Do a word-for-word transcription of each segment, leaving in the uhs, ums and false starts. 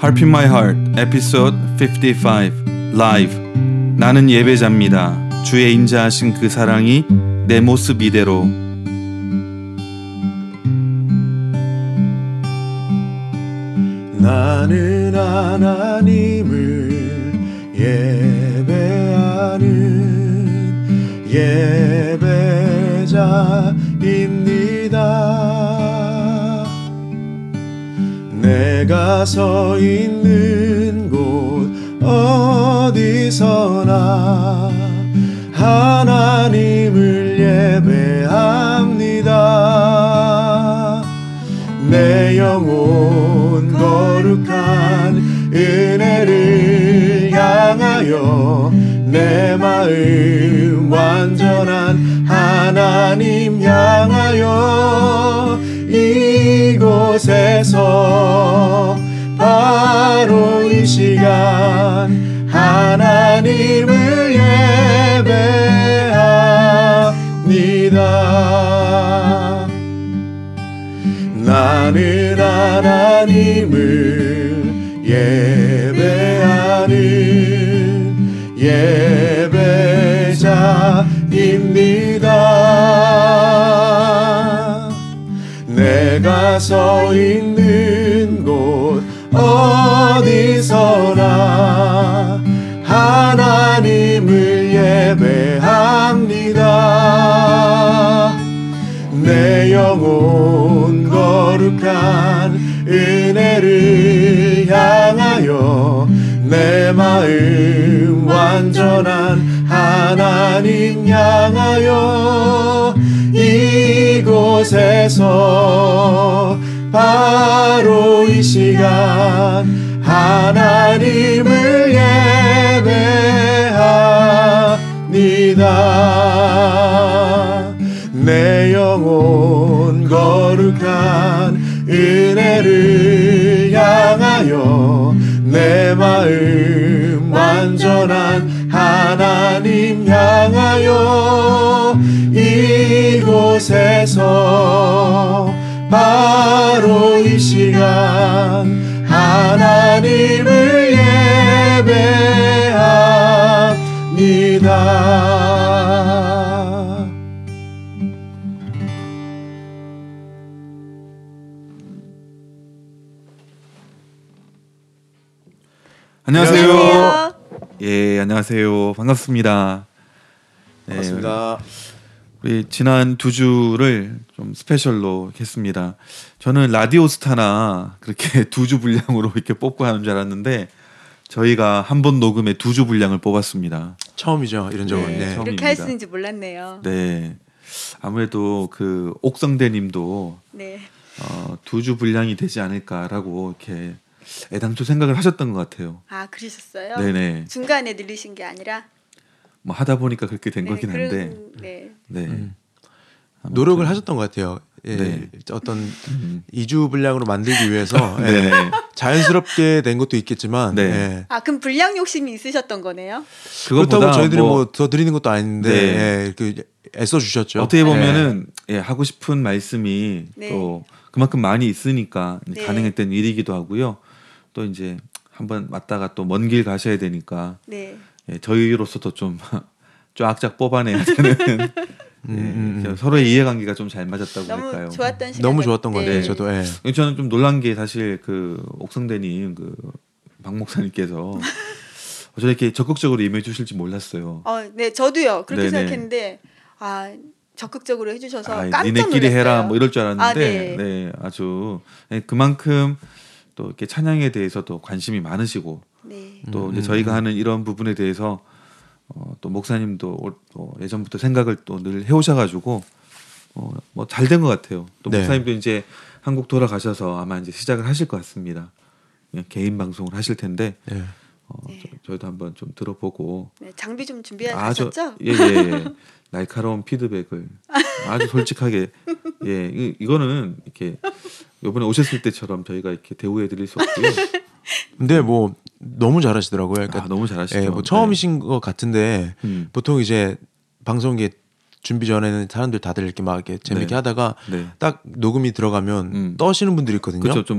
Harp in My Heart 에피소드 오십오 라이브. 나는 예배자입니다. 주의 인자하신 그 사랑이 내 모습 이대로. 나는 하나님을 예배하는 예배자입니다. 내가 서 있는 곳 어디서나 하나님을 예배합니다. 내 영혼 거룩한 은혜를 향하여 내 마음 완전한 하나님 향하여 이곳에서 바로 이 시간 하나님을 예배합니다. 나는 하나님을 예배하는 예배자입니다. 내가 서 있는 곳 어디서나 하나님을 예배합니다. 내 영혼 거룩한 은혜를 향하여 내 마음 완전한 하나님 향하여 이곳에서 바로 이 시간 하나님을 예배합니다. 내 영혼 거룩한 은혜를 향하여 내 마음 완전한 하나님 향하여 이곳에서 바로 이 시간 하나님을 예배합니다. 안녕하세요. 안녕하세요. 예, 안녕하세요. 반갑습니다. 네, 반갑습니다. 우리 지난 두 주를 좀 스페셜로 했습니다. 저는 라디오스타나 그렇게 두 주 분량으로 이렇게 뽑고 하는 줄 알았는데 저희가 한 번 녹음에 두 주 분량을 뽑았습니다. 처음이죠, 이런 적은. 네, 네. 처음입니다. 이렇게 할 수 있는지 몰랐네요. 네, 아무래도 그 옥성대님도 네. 어, 두 주 분량이 되지 않을까라고 이렇게 애당초 생각을 하셨던 것 같아요. 아, 그러셨어요? 네네. 중간에 늘리신 게 아니라. 뭐 하다 보니까 그렇게 된 네, 거긴 그런- 한데, 네. 네. 음. 아무튼, 노력을 하셨던 것 같아요. 예, 네. 어떤 음. 이 주 분량으로 만들기 위해서 예, 네. 자연스럽게 된 것도 있겠지만 네. 예. 아, 그럼 분량 욕심이 있으셨던 거네요? 그것보다 그렇다고 저희들이 뭐 뭐 더 드리는 것도 아닌데 네. 예, 이렇게 애써 주셨죠. 어떻게 보면은 예, 하고 싶은 말씀이 네. 또 그만큼 많이 있으니까 이제 네. 가능했던 일이기도 하고요. 또 이제 한번 왔다가 또 먼 길 가셔야 되니까 네. 예, 저희로서도 좀 쫙쫙 뽑아내야 되는 예, 음, 음. 서로의 이해관계가 좀 잘 맞았다고 너무 할까요? 좋았던 시간. 너무 좋았던 것 같아요. 네. 저도 예. 저는 좀 놀란 게 사실 그 옥성대님 그 박 목사님께서 저는 이렇게 적극적으로 임해 주실지 몰랐어요. 어, 네, 저도요. 그렇게 네네. 생각했는데 아, 적극적으로 해주셔서 아, 깜짝 니네끼리 놀랐어요. 해라 뭐 이럴 줄 알았는데 아, 네. 네, 아주 네, 그만큼 또 이렇게 찬양에 대해서도 관심이 많으시고 네. 또 음, 이제 음, 저희가 음. 하는 이런 부분에 대해서 어, 또 목사님도 올- 또 예전부터 생각을 또 늘 해오셔가지고 어, 뭐 잘 된 것 같아요. 또 네. 목사님도 이제 한국 돌아가셔서 아마 이제 시작을 하실 것 같습니다. 예, 개인 방송을 하실 텐데 예. 어, 네. 저, 저희도 한번 좀 들어보고 네, 장비 좀 준비해 아주 가셨죠? 예, 예, 날카로운 피드백을 아주 솔직하게 예 이, 이거는 이렇게 이번에 오셨을 때처럼 저희가 이렇게 대우해 드릴 수 없고요. 근데 뭐 너무 잘하시더라고요. 그러니까 아, 너무 잘하시죠. 예, 뭐 처음이신 것 같은데 음. 보통 이제 방송에 준비 전에는 사람들 다들 이렇게 막 이렇게 재밌게 네. 하다가 네. 딱 녹음이 들어가면 음. 떠시는 분들이 있거든요. 그렇죠. 좀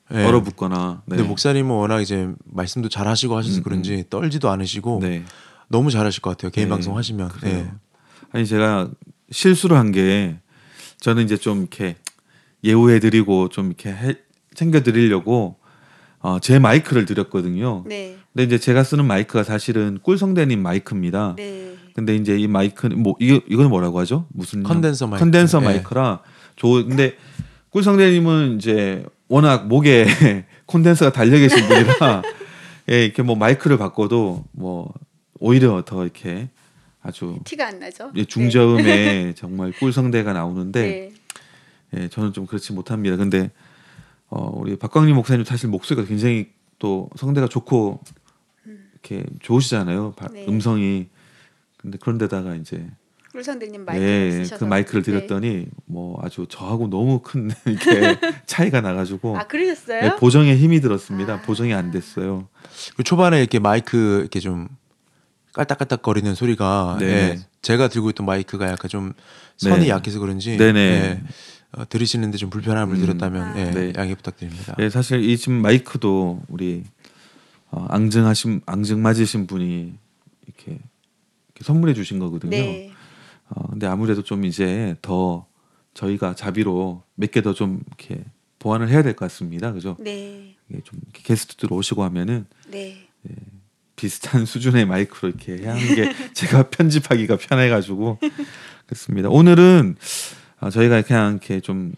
네. 얼어붙거나. 네. 근데 목사님은 워낙 이제 말씀도 잘 하시고 하셔서 음, 그런지 떨지도 않으시고 네. 너무 잘하실 것 같아요. 개인 네, 방송 하시면. 그래요. 네. 아니 제가 실수를 한 게 저는 이제 좀 이렇게 예우해드리고 좀 이렇게 해, 챙겨드리려고 어, 제 마이크를 드렸거든요. 네. 근데 이제 제가 쓰는 마이크가 사실은 꿀성대님 마이크입니다. 네. 근데 이제 이 마이크는 뭐 이거 이건 뭐라고 하죠? 무슨 컨덴서 마이크. 컨덴서 네. 마이크라 좋. 근데 꿀성대님은 이제 워낙 목에 콘덴서가 달려 계신 분이라 예, 이렇게 뭐 마이크를 바꿔도 뭐 오히려 더 이렇게 아주 티가 안 나죠? 예, 중저음에 정말 꿀성대가 나오는데 네. 예, 저는 좀 그렇지 못합니다. 근데 어, 우리 박광림 목사님 사실 목소리가 굉장히 또 성대가 좋고 이렇게 좋으시잖아요. 바, 네. 음성이. 근데 그런데다가 이제 꿀선대님 마이크를 예, 쓰셔서 그 마이크를 네. 드렸더니 뭐 아주 저하고 너무 큰 이렇게 차이가 나가지고 아 그러셨어요? 예, 보정에 힘이 들었습니다. 아. 보정이 안 됐어요. 그 초반에 이렇게 마이크 이렇게 좀 깔딱깔딱거리는 소리가 네. 예, 제가 들고 있던 마이크가 약간 좀 선이 네. 약해서 그런지 네네. 예, 어, 들으시는데 좀 불편함을 음. 드렸다면 아. 예, 네. 양해 부탁드립니다. 예, 사실 이 지금 마이크도 우리 어, 앙증하신 앙증 맞으신 분이 이렇게, 이렇게 선물해 주신 거거든요. 네. 어, 근데 아무래도 좀 이제 더 저희가 자비로 몇 개 더 좀 이렇게 보완을 해야 될 것 같습니다. 그죠? 네. 이게 좀 이렇게 게스트들 오시고 하면은 네. 비슷한 수준의 마이크로 이렇게 해야 하는 게 제가 편집하기가 편해가지고 그렇습니다. 오늘은 어, 저희가 그냥 이렇게 좀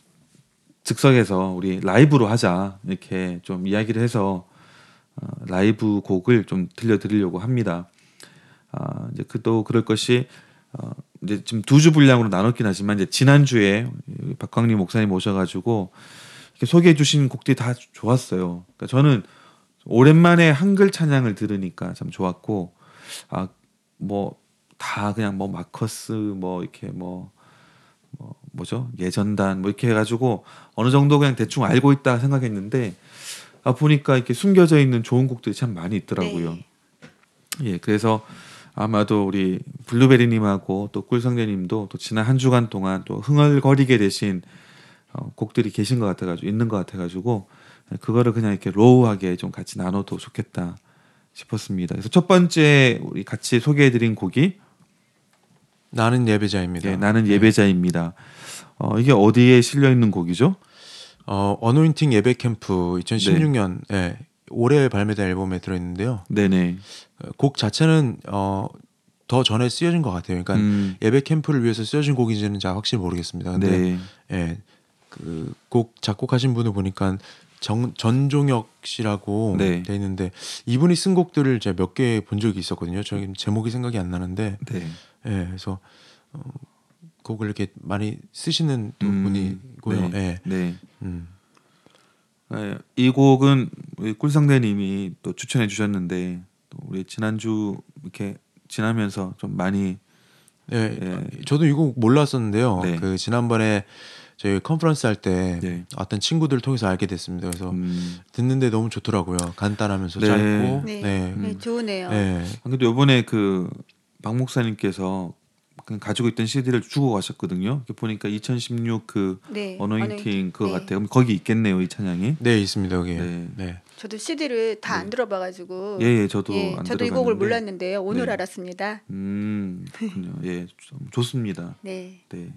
즉석에서 우리 라이브로 하자 이렇게 좀 이야기를 해서 어, 라이브 곡을 좀 들려드리려고 합니다. 아, 이제 그또 그럴 것이 어, 이제 지금 두 주 분량으로 나눴긴 하지만 이제 지난 주에 박광림 목사님 오셔가지고 이렇게 소개해주신 곡들이 다 좋았어요. 그러니까 저는 오랜만에 한글 찬양을 들으니까 참 좋았고, 아 뭐 다 그냥 뭐 마커스 뭐 이렇게 뭐, 뭐 뭐죠 예전단 뭐 이렇게 해가지고 어느 정도 그냥 대충 알고 있다 생각했는데 아 보니까 이렇게 숨겨져 있는 좋은 곡들이 참 많이 있더라고요. 네. 예, 그래서 아마도 우리 블루베리님하고 또 꿀성대님도 또 지난 한 주간 동안 또 흥얼거리게 되신 어, 곡들이 계신 것 같아가지고 있는 것 같아가지고 그거를 그냥 이렇게 로우하게 좀 같이 나눠도 좋겠다 싶었습니다. 그래서 첫 번째 우리 같이 소개해드린 곡이 나는 예배자입니다. 예, 나는 예배자입니다. 어, 이게 어디에 실려 있는 곡이죠? 어, 어노인팅 예배 캠프 이천십육 년 예, 올해 발매된 앨범에 들어있는데요. 네네. 곡 자체는 어, 더 전에 쓰여진 것 같아요. 그러니까 음, 예배 캠프를 위해서 쓰여진 곡인지는 잘 확실히 모르겠습니다. 근데 네. 예, 그 곡 작곡하신 분을 보니까 정, 전종혁 씨라고 네. 돼 있는데 이분이 쓴 곡들을 제가 몇 개 본 적이 있었거든요. 저기 제목이 생각이 안 나는데 네. 예, 그래서 어, 곡을 이렇게 많이 쓰시는 또 음, 분이고요. 네. 예. 네. 음. 예, 이 곡은 우리 꿀상대님이 또 추천해 주셨는데 또 우리 지난주 이렇게 지나면서 좀 많이 예, 예. 저도 이거 몰랐었는데요. 네. 그 지난번에 저희 컨퍼런스 할 때 네. 어떤 친구들 통해서 알게 됐습니다. 그래서 음, 듣는데 너무 좋더라고요. 간단하면서 네. 짧고. 네. 네. 네, 좋으네요. 네. 아, 근데 이번에 그 박 목사님께서 그냥 가지고 있던 씨디를 주고 가셨거든요. 이렇게 보니까 이천십육 그 네. 어노인팅 그거 네. 같아요. 그럼 거기 있겠네요, 이 찬양이. 네, 있습니다. 여기. 네. 네. 저도 씨디를 다 안 네. 들어봐가지고 예, 예, 저도 예, 안 저도 이 들어봤는데. 곡을 몰랐는데요. 오늘 네. 알았습니다. 음, 그렇군요. 예, 좀 좋습니다. 네. 네,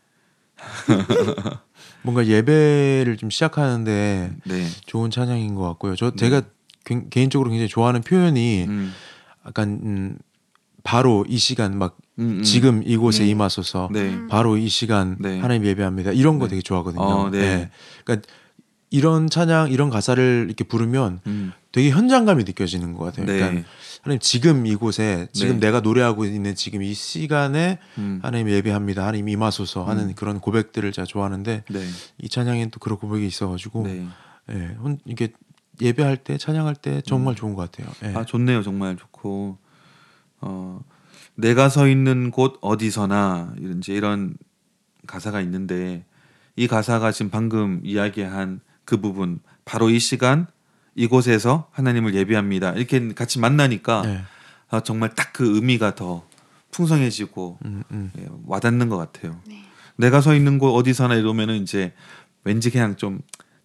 뭔가 예배를 좀 시작하는데 네, 좋은 찬양인 것 같고요. 저 네. 제가 개- 개인적으로 굉장히 좋아하는 표현이 음, 약간 음, 바로 이 시간 막 음, 음. 지금 이곳에 네. 임하소서 네, 음. 바로 이 시간 네. 하나님 예배합니다. 이런 거 네. 되게 좋아하거든요. 어, 네. 네. 그러니까 이런 찬양, 이런 가사를 이렇게 부르면 음, 되게 현장감이 느껴지는 것 같아요. 네, 그러니까 하나님 지금 이곳에 지금 네. 내가 노래하고 있는 지금 이 시간에 음, 하나님 예배합니다. 하나님 임하소서 하는 음. 그런 고백들을 제가 좋아하는데 네, 이 찬양에는 또 그런 고백이 있어가지고 네. 예, 혼- 이게 예배할 때 찬양할 때 정말 좋은 것 같아요. 예. 아 좋네요, 정말 좋고 어 내가 서 있는 곳 어디서나 이런 이제 이런 가사가 있는데 이 가사가 지금 방금 이야기한 그 부분 바로 이 시간 이곳에서 하나님을 예배합니다 이렇게 같이 만나니까 네. 아, 정말 딱 그 의미가 더 풍성해지고 음, 음. 예, 와닿는 것 같아요. 네. 내가 서 있는 곳 어디서나 이러면은 이제 왠지 그냥 좀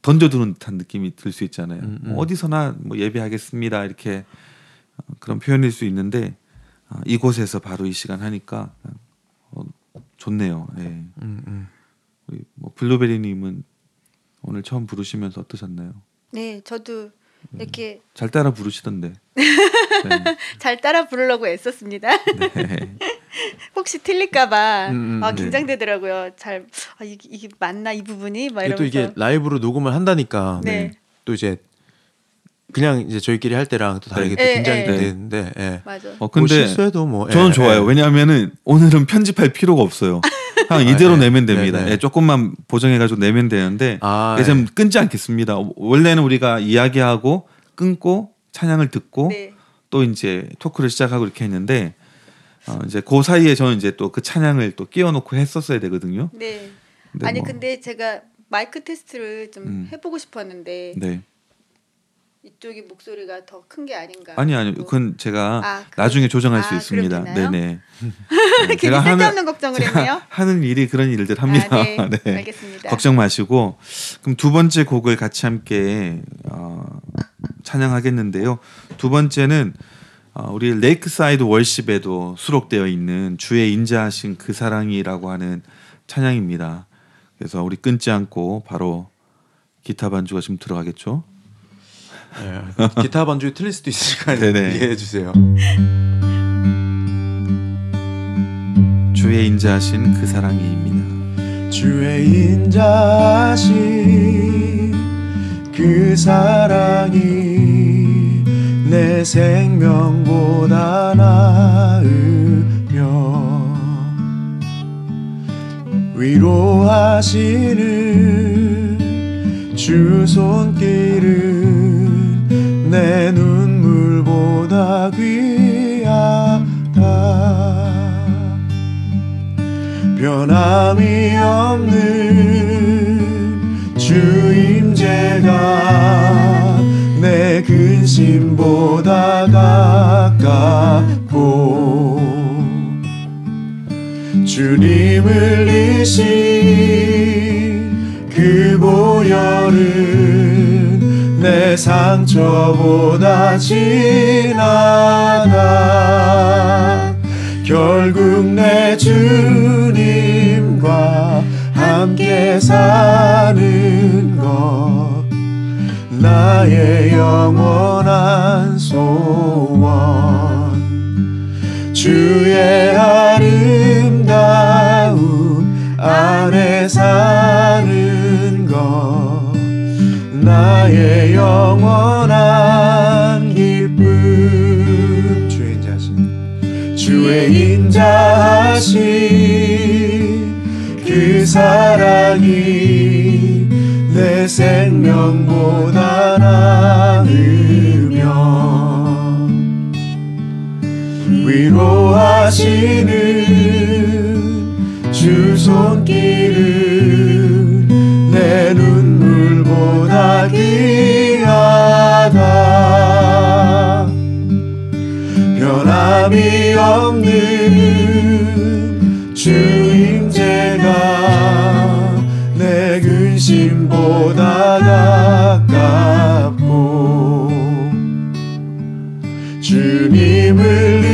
던져두는 듯한 느낌이 들 수 있잖아요. 음, 음. 뭐 어디서나 뭐 예배하겠습니다 이렇게 어, 그런 표현일 수 있는데 어, 이곳에서 바로 이 시간 하니까 어, 좋네요. 예. 음, 음. 우리 뭐 블루베리님은 오늘 처음 부르시면서 어떠셨나요? 네, 저도 이렇게 잘 따라 부르시던데. 네. 잘 따라 부르려고 애썼습니다. 네. 혹시 틀릴까봐 음, 음, 아, 네. 긴장되더라고요. 잘 아, 이게, 이게 맞나 이 부분이 막 이게 또 이러면서. 이게 라이브로 녹음을 한다니까 네. 또 이제 그냥 이제 저희끼리 할 때랑 또 다르게 네. 또 예, 긴장이 예. 되는데 예. 맞아. 어 뭐 근데 실수해도 뭐 저는 예, 좋아요. 예. 왜냐하면은 오늘은 편집할 필요가 없어요. 그냥 이대로 아, 네. 내면 됩니다. 네, 네. 예, 조금만 보정해가지고 내면 되는데 아, 예, 좀 예. 끊지 않겠습니다. 원래는 우리가 이야기하고 끊고 찬양을 듣고 네. 또 이제 토크를 시작하고 이렇게 했는데 어, 이제 그 사이에 저는 이제 또 그 찬양을 또 끼워놓고 했었어야 되거든요. 네. 근데 아니 뭐, 근데 제가 마이크 테스트를 좀 음. 해보고 싶었는데 네. 이쪽이 목소리가 더 큰 게 아닌가. 아니 아니 뭐. 그건 제가 아, 그- 나중에 조정할 수 아, 있습니다. 그럼 되나요? 네네. 네, 괜히 쓸데없는 걱정을 했네요. 하는 일이 그런 일들 합니다. 아, 네. 네. 알겠습니다. 걱정 마시고 그럼 두 번째 곡을 같이 함께 어, 찬양하겠는데요. 두 번째는 어, 우리 레이크사이드 월십에도 수록되어 있는 주의 인자하신 그 사랑이라고 하는 찬양입니다. 그래서 우리 끊지 않고 바로 기타 반주가 지금 들어가겠죠. 예. 기타 반주 틀릴 수도 있으니까 네네. 이해해 주세요. 주의 인자하신 그 사랑이입니다. 주의 인자하신 그 사랑이 내 생명보다 나으며 위로하시는 주 손길은 내 눈물보다 귀하다. 변함이 없는 주 임재가 내 근심보다 가깝고 주님을 이신 그 보혈은 내 상처보다 진하다. 결국 내 주님과 함께 사는 것 나의 영원한 소원. 주의 아름다움 안에 사는 것 나의 영원한 기쁨. 주의 인자하신 주의 인자하신 그 사랑이 내 생명보다 나으며 위로하시는 주 손길은 내 눈물보다 귀하다. 변함이 없는 주 임재가 내 근심보다 가깝고 주님을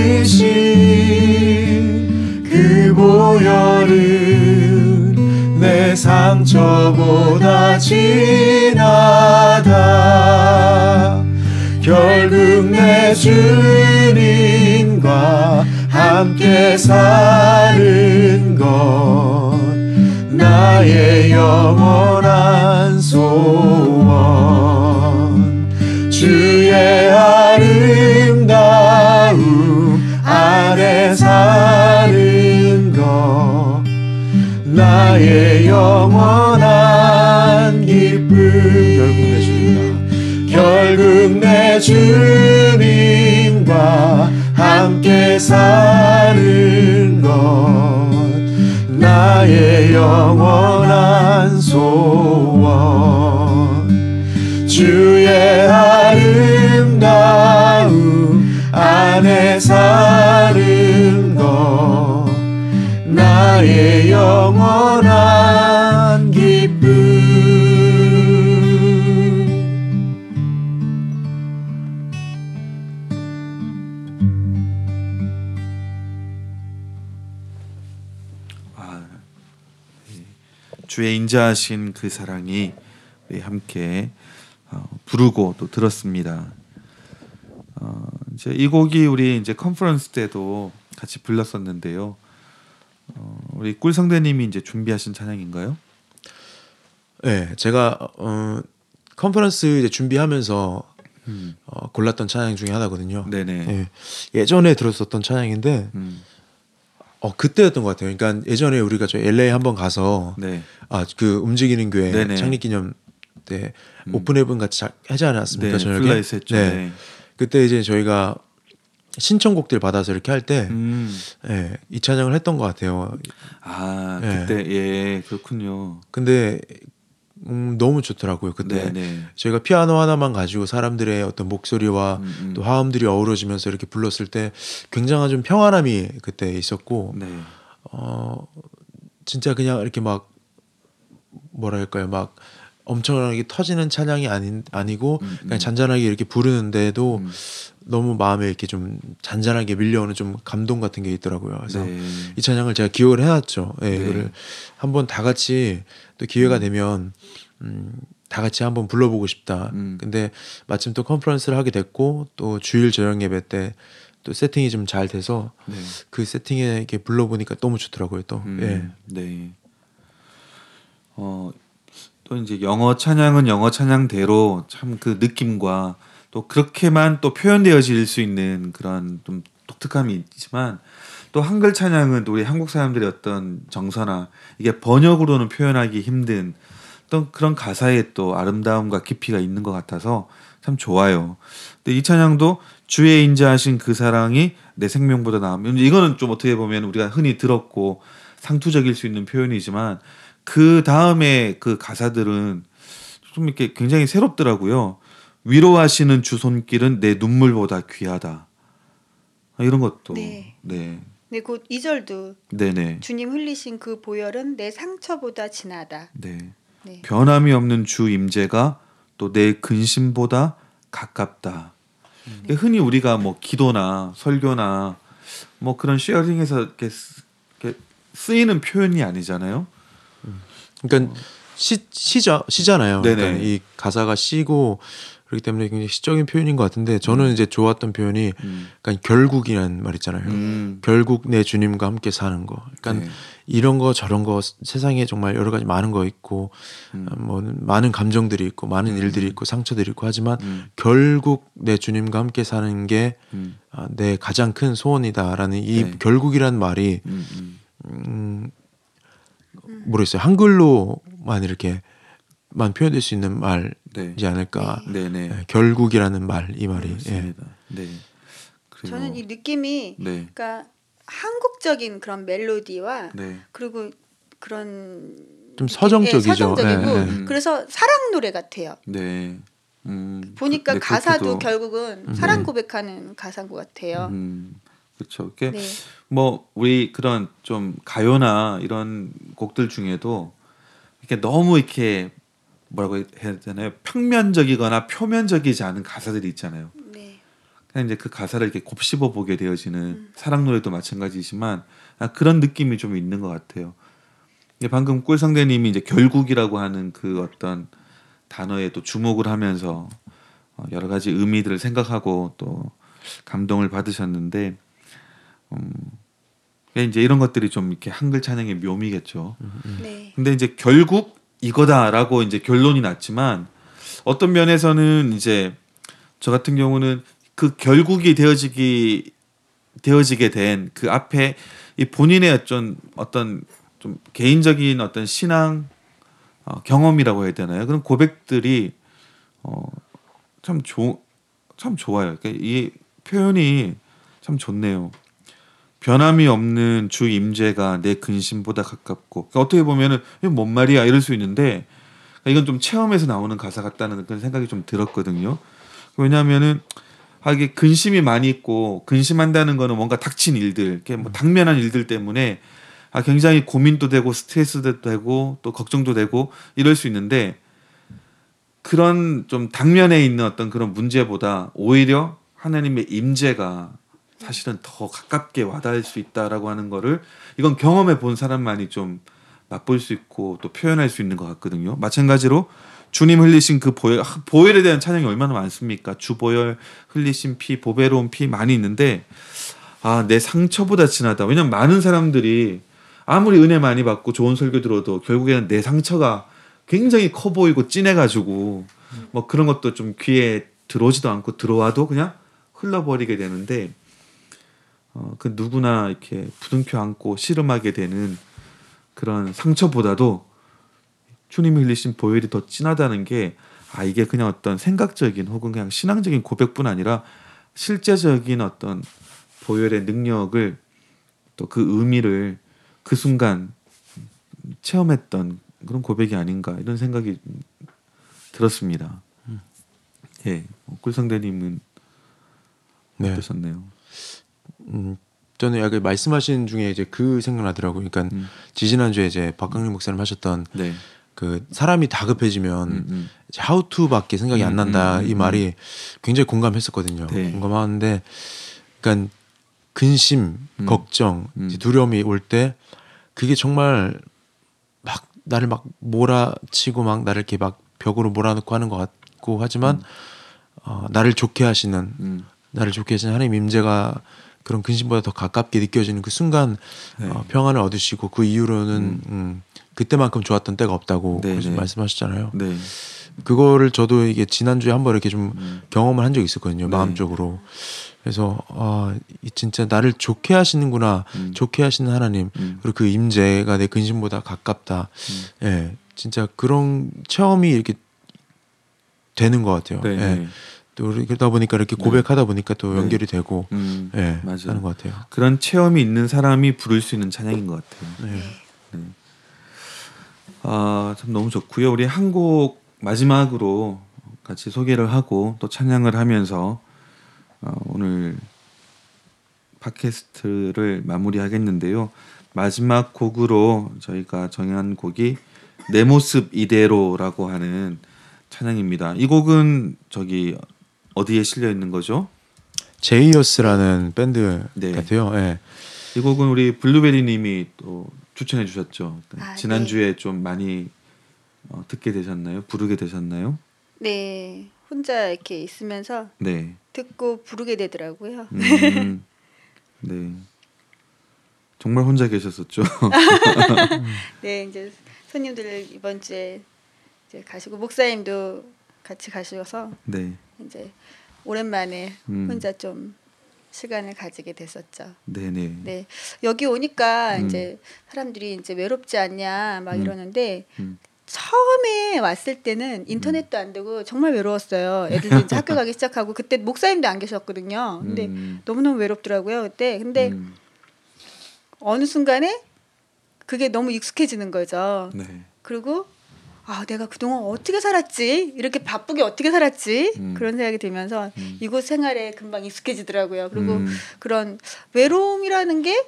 이신 그 보혈은 내 상처보다 진하다. 결국 내 주님과 함께 사는 것 나의 영원한 소원. 주의 아름다움 안에 사는 것 나의 영원한 기쁨. 결국 내 주님과 함께 사는 것 나의 영원한 소원. 주의 아름다움 안에 사는 것 나의 영원한 기쁨. 주의 인자하신 그 사랑이 우리 함께 어, 부르고 또 들었습니다. 어, 이제 이 곡이 우리 이제 컨퍼런스 때도 같이 불렀었는데요. 어, 우리 꿀성대님이 이제 준비하신 찬양인가요? 네, 제가 어, 컨퍼런스 이제 준비하면서 음. 어, 골랐던 찬양 중에 하나거든요. 네네. 예, 예전에 들었었던 찬양인데 음. 어, 그때였던 것 같아요. 그러니까 예전에 우리가 저 엘에이 한번 가서 네. 아 그 움직이는 교회 네네. 창립기념 때 음. 오픈 헤븐 같이 자- 하지 않았습니까? 네. 저녁에. 플라이스 했죠. 네. 네. 그때 이제 저희가 신청곡들 받아서 이렇게 할 때 음. 예, 이 찬양을 했던 것 같아요. 아 네. 그때 예 그렇군요. 근데 음, 너무 좋더라고요. 그때 네네. 저희가 피아노 하나만 가지고 사람들의 어떤 목소리와 음, 음. 또 화음들이 어우러지면서 이렇게 불렀을 때 굉장한 좀 평안함이 그때 있었고 네. 어 진짜 그냥 이렇게 막 뭐랄까요 막 엄청나게 터지는 찬양이 아닌 아니고 음, 그냥 음. 잔잔하게 이렇게 부르는데도 음. 너무 마음에 이렇게 좀 잔잔하게 밀려오는 좀 감동 같은 게 있더라고요. 그래서 네. 이 찬양을 제가 기억을 해놨죠. 예, 네. 이거를 한번 다 같이 또 기회가 음. 되면 음, 다 같이 한번 불러보고 싶다. 음. 근데 마침 또 컨퍼런스를 하게 됐고 또 주일 저녁 예배 때 또 세팅이 좀 잘 돼서 네. 그 세팅에 이렇게 불러보니까 너무 좋더라고요. 또 음. 예. 네. 어, 또 이제 영어 찬양은 영어 찬양대로 참 그 느낌과 또 그렇게만 또 표현되어질 수 있는 그런 좀 독특함이 있지만 또 한글 찬양은 또 우리 한국 사람들의 어떤 정서나 이게 번역으로는 표현하기 힘든 또 그런 가사에 또 아름다움과 깊이가 있는 것 같아서 참 좋아요. 근데 이 찬양도 주의 인자하신 그 사랑이 내 생명보다 나으면 이거는 좀 어떻게 보면 우리가 흔히 들었고 상투적일 수 있는 표현이지만 그 다음에 그 가사들은 좀 이렇게 굉장히 새롭더라고요. 위로하시는 주 손길은 내 눈물보다 귀하다. 아, 이런 것도 네. 네. 네, 곧 이 절도 네네. 주님 흘리신 그 보혈은 내 상처보다 진하다. 네. 네. 변함이 없는 주 임재가 또 내 근심보다 가깝다. 네. 흔히 우리가 뭐 기도나 설교나 뭐 그런 쉐어링에서 이렇게, 쓰, 이렇게 쓰이는 표현이 아니잖아요. 그러니까 시 시자 시잖아요. 네네. 그러니까 이 가사가 시고 그렇기 때문에 굉장히 시적인 표현인 것 같은데 저는 음. 이제 좋았던 표현이 음. 그러니까 결국이라는 말 있잖아요. 음. 결국 내 주님과 함께 사는 거. 그러니까 네. 이런 거 저런 거 세상에 정말 여러 가지 많은 거 있고 음. 뭐 많은 감정들이 있고 많은 음. 일들이 있고 상처들이 있고 하지만 음. 결국 내 주님과 함께 사는 게 음. 아, 내 가장 큰 소원이다라는 이 네. 결국이란 말이 음. 음. 음, 모르겠어요. 한글로만 이렇게만 표현될 수 있는 말이지 네. 않을까. 네네. 예, 결국이라는 말 이 말이. 예. 맞습니다. 네. 그리고 저는 이 느낌이 네. 그러니까 한국적인 그런 멜로디와 네. 그리고 그런 좀 서정적이죠. 예, 서정적이고 예, 예. 그래서 사랑 노래 같아요. 네. 음. 보니까 그- 네, 가사도 그렇게도- 결국은 음. 사랑 네. 고백하는 가사인 것 같아요. 음. 그렇죠. 이게 네. 뭐 우리 그런 좀 가요나 이런 곡들 중에도 이렇게 너무 이렇게 뭐라고 해야 되나요? 평면적이거나 표면적이지 않은 가사들이 있잖아요. 네. 그냥 이제 그 가사를 이렇게 곱씹어 보게 되어지는 음. 사랑 노래도 마찬가지지만 아, 그런 느낌이 좀 있는 것 같아요. 이게 방금 꿀상대님이 이제 결국이라고 하는 그 어떤 단어에 또 주목을 하면서 어, 여러 가지 의미들을 생각하고 또 감동을 받으셨는데, 음, 이제 이런 것들이 좀 이렇게 한글 찬양의 묘미겠죠. 네. 근데 이제 결국 이거다라고 이제 결론이 났지만 어떤 면에서는 이제 저 같은 경우는 그 결국이 되어지기 되어지게 된 그 앞에 이 본인의 어떤 어떤 좀 개인적인 어떤 신앙 어, 경험이라고 해야 되나요? 그런 고백들이 어, 참 좋, 참 좋아요. 그러니까 이 표현이 참 좋네요. 변함이 없는 주 임재가 내 근심보다 가깝고 그러니까 어떻게 보면은 이게 뭔 말이야 이럴 수 있는데 이건 좀 체험에서 나오는 가사 같다는 그런 생각이 좀 들었거든요. 왜냐하면은 아, 이게 근심이 많이 있고 근심한다는 거는 뭔가 닥친 일들, 이렇게 뭐 당면한 일들 때문에 아, 굉장히 고민도 되고 스트레스도 되고 또 걱정도 되고 이럴 수 있는데 그런 좀 당면에 있는 어떤 그런 문제보다 오히려 하나님의 임재가 사실은 더 가깝게 와닿을 수 있다라고 하는 거를 이건 경험해 본 사람만이 좀 맛볼 수 있고 또 표현할 수 있는 것 같거든요. 마찬가지로 주님 흘리신 그 보혈, 보혈에 대한 찬양이 얼마나 많습니까? 주 보혈 흘리신 피, 보배로운 피 많이 있는데 아, 내 상처보다 진하다. 왜냐면 많은 사람들이 아무리 은혜 많이 받고 좋은 설교 들어도 결국에는 내 상처가 굉장히 커 보이고 진해가지고 뭐 그런 것도 좀 귀에 들어오지도 않고 들어와도 그냥 흘러버리게 되는데 어, 그 누구나 이렇게 부둥켜 안고 씨름하게 되는 그런 상처보다도 주님이 흘리신 보혈이 더 진하다는 게 아, 이게 그냥 어떤 생각적인 혹은 그냥 신앙적인 고백뿐 아니라 실제적인 어떤 보혈의 능력을 또 그 의미를 그 순간 체험했던 그런 고백이 아닌가 이런 생각이 들었습니다. 음. 예, 꿀성대님은 네. 어떠셨나요? 음, 저는 약간 말씀하신 중에 이제 그 생각나더라고요. 그러니까 음. 지지난주에 이제 박강림 목사님 하셨던 네. 그 사람이 다급해지면 음, 음. 이제 how to밖에 생각이 안 음, 난다 음, 음, 이 말이 굉장히 공감했었거든요. 네. 공감하는데, 그러니까 근심, 음. 걱정, 음. 이제 두려움이 올 때 그게 정말 막 나를 막 몰아치고 막 나를 이렇게 막 벽으로 몰아넣고 하는 것 같고 하지만 음. 어, 나를 좋게 하시는 음. 나를 좋게 하시는 하나님 임재가 그런 근심보다 더 가깝게 느껴지는 그 순간 네. 어, 평안을 얻으시고 그 이후로는 음. 음, 그때만큼 좋았던 때가 없다고 네, 그러시- 네. 말씀하셨잖아요. 네. 그거를 저도 이게 지난주에 한번 이렇게 좀 음. 경험을 한 적이 있었거든요. 네. 마음적으로. 그래서 아, 이 진짜 나를 좋게 하시는구나. 음. 좋게 하시는 하나님. 음. 그리고 그 임재가 내 근심보다 가깝다. 음. 예. 진짜 그런 체험이 이렇게 되는 것 같아요. 네. 예. 네. 또 우리 그러다 보니까 이렇게 네. 고백하다 보니까 또 네. 연결이 되고 음. 예. 맞아요. 하는 것 같아요. 그런 체험이 있는 사람이 부를 수 있는 찬양인 것 같아요. 네. 아, 참 너무 좋고요. 우리 한 곡 마지막으로 같이 소개를 하고 또 찬양을 하면서 어, 오늘 팟캐스트를 마무리하겠는데요. 마지막 곡으로 저희가 정한 곡이 내 모습 이대로라고 하는 찬양입니다. 이 곡은 저기 어디에 실려 있는 거죠? 제이어스라는 밴드 네. 같아요. 예. 이 곡은 우리 블루베리님이 또 추천해 주셨죠. 아, 지난주에 좀 많이 어, 듣게 되셨나요? 부르게 되셨나요? 네, 혼자 이렇게 있으면서 네. 듣고 부르게 되더라고요. 음, 네. 정말 혼자 계셨었죠. 네, 이제 손님들 이번 주에 이제 가시고 목사님도 같이 가셔서 네. 이제 오랜만에 음. 혼자 좀 시간을 가지게 됐었죠. 네네. 네, 여기 오니까 음. 이제 사람들이 이제 외롭지 않냐 막 음. 이러는데 음. 처음에 왔을 때는 인터넷도 안 되고 정말 외로웠어요. 애들도 이제 학교 가기 시작하고 그때 목사님도 안 계셨거든요. 근데 음. 너무너무 외롭더라고요 그때. 근데 음. 어느 순간에 그게 너무 익숙해지는 거죠. 네. 그리고 아, 내가 그동안 어떻게 살았지? 이렇게 바쁘게 어떻게 살았지? 음. 그런 생각이 들면서 음. 이곳 생활에 금방 익숙해지더라고요. 그리고 음. 그런 외로움이라는 게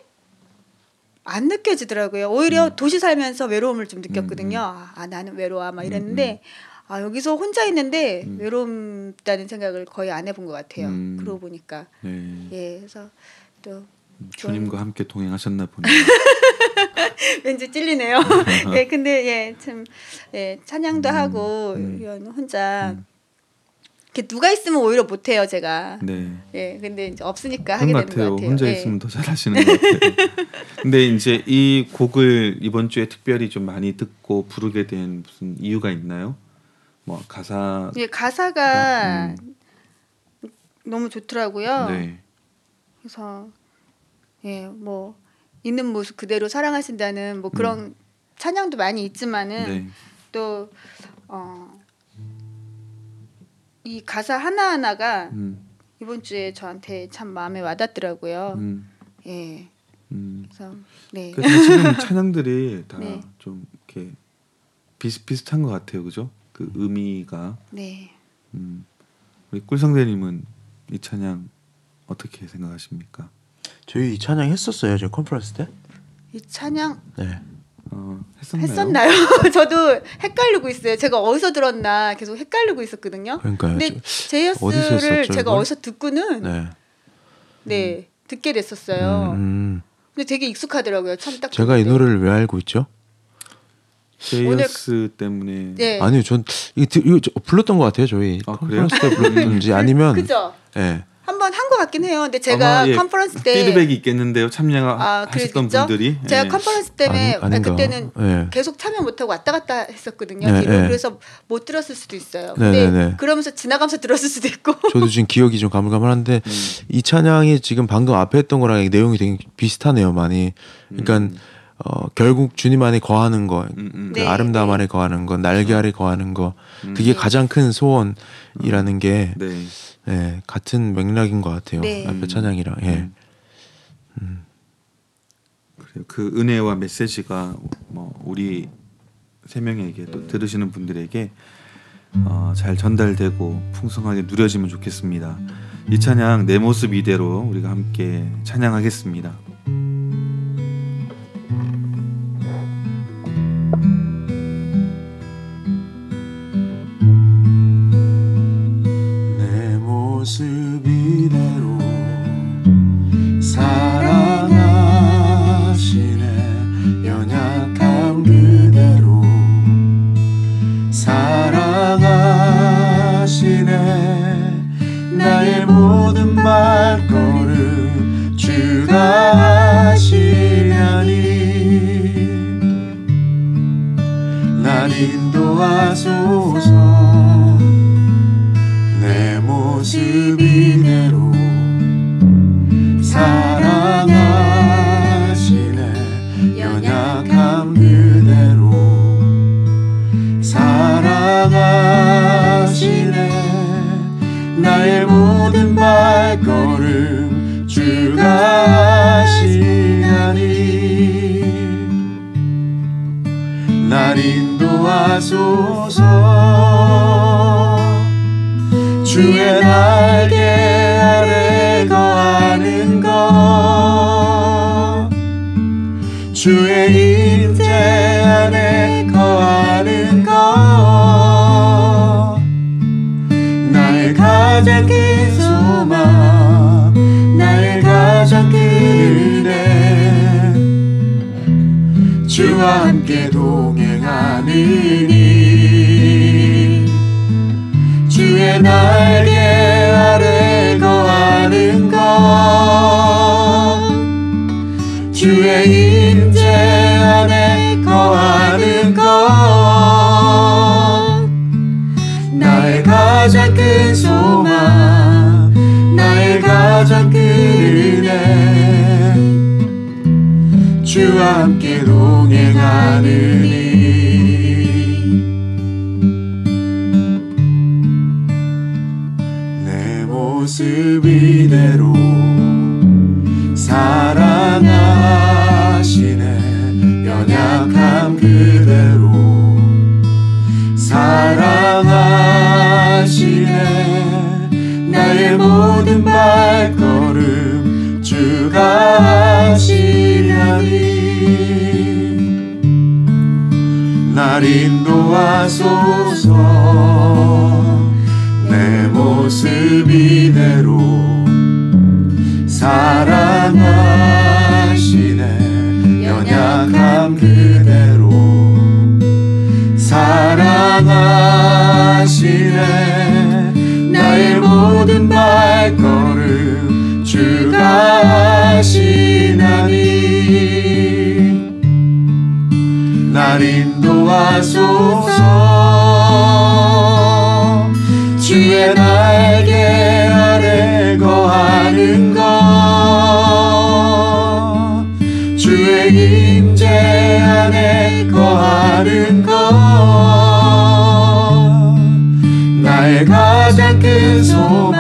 안 느껴지더라고요. 오히려 음. 도시 살면서 외로움을 좀 느꼈거든요. 음, 아, 나는 외로워 막 음, 이랬는데 아, 여기서 혼자 있는데 음. 외롭다는 생각을 거의 안 해본 것 같아요. 음. 그러고 보니까. 네. 예, 그래서 또 주님과 함께 동행하셨나 보네요. 왠지 찔리네요. 예, 근데 예, 참 예, 찬양도 음, 하고 음. 이런 혼자 음. 이렇게 누가 있으면 오히려 못해요, 제가. 네. 예, 근데 이제 없으니까 그런 하게 것 되는 같아요. 것 같아요. 혼자 예. 있으면 더 잘하시는 것 같아요. 근데 이제 이 곡을 이번 주에 특별히 좀 많이 듣고 부르게 된 무슨 이유가 있나요? 뭐 가사. 예, 가사가 음. 너무 좋더라고요. 네. 그래서 예, 뭐 있는 모습 그대로 사랑하신다는 뭐 그런 찬양도 많이 있지만은 음. 네. 또 어, 이 가사 하나 하나가 음. 이번 주에 저한테 참 마음에 와닿더라고요. 음. 예, 음. 그래서 네, 그래서 지금 찬양들이 다 네. 좀 이렇게 비슷비슷한 것 같아요, 그죠? 그 의미가. 네. 음. 우리 꿀성대님은 이 찬양 어떻게 생각하십니까? 저희 이 찬양 했었어요. 저 컨퍼런스 때. 이 찬양 네. 어, 했었나요? 했었나요? 저도 헷갈리고 있어요. 제가 어디서 들었나 계속 헷갈리고 있었거든요. 그러니까요. 근데 저- 어디서 제이어스를 했었죠, 제가 이걸? 어디서 듣고는 네, 네. 듣게 됐었어요. 음, 음. 근데 되게 익숙하더라고요. 처음 딱 제가 이 들을 때. 노래를 왜 알고 있죠? 제이어스 때문에. 네. 아니요, 전 이거, 드- 이거 저- 불렀던 것 같아요, 저희. 아, 그래요? 컨퍼런스 때 불렀는지 아니면 그죠? 예. 한번 한 것 같긴 해요. 근데 제가 아마, 예, 컨퍼런스 때 피드백이 있겠는데요. 아, 참여하셨던 그랬겠죠? 분들이. 제가 예. 컨퍼런스 때문에 아니, 아닌가? 그때는 예. 계속 참여 못하고 왔다 갔다 했었거든요. 네, 뒤로. 네. 그래서 못 들었을 수도 있어요. 네, 근데 네, 네. 그러면서 지나가면서 들었을 수도 있고. 저도 지금 기억이 좀 가물가물한데 음. 이 찬양이 지금 방금 앞에 했던 거랑 내용이 되게 비슷하네요, 많이. 그러니까 음. 어, 결국 주님 안에 거하는 거, 음, 음. 그 네, 아름다움 네. 안에 거하는 거, 날개 아래 거하는 거, 음. 그게 가장 큰 소원이라는 게 네. 예, 같은 맥락인 것 같아요. 네. 앞에 찬양이랑. 예. 음. 그래요. 그 은혜와 메시지가 뭐 우리 세 명에게 또 들으시는 분들에게 어, 잘 전달되고 풍성하게 누려지면 좋겠습니다. 이 찬양 내 모습 이대로 우리가 함께 찬양하겠습니다. 내 모습 이대로 사랑하시네 연약함 그대로 사랑하시네 나의 모든 발걸음 주가 하시려니 날 인도하소서 내 모습 이대로 사랑하시네 연약함 그대로 사랑하시네 나의 모든 발걸음 주가 하시나니 날 인도하소서 주의 날개 아래 거하는 것 주의 임재 안에 거하는 것 나의 가장 큰 소망 나의 가장 큰 은혜 주와 함께 동행하느니 주의 날개 아래 거하는 것 주의 임재 안에 거하는 것 나의 가장 큰 소망 나의 가장 큰 은혜 주와 함께 동행하느니 내 모습 이대로 사랑하시네 연약함 그대로 사랑하시네 나의 모든 발걸음 주가 하시려니 날 인도하소서 내 모습 이대로 사랑하시네 연약함 그대로 사랑하시네 나의 모든 발걸음 주가 하시나니 날 인도하소서 주의 날개 아래 거하는 것 주의 임재 안에 거하는 것 나의 가장 큰 소망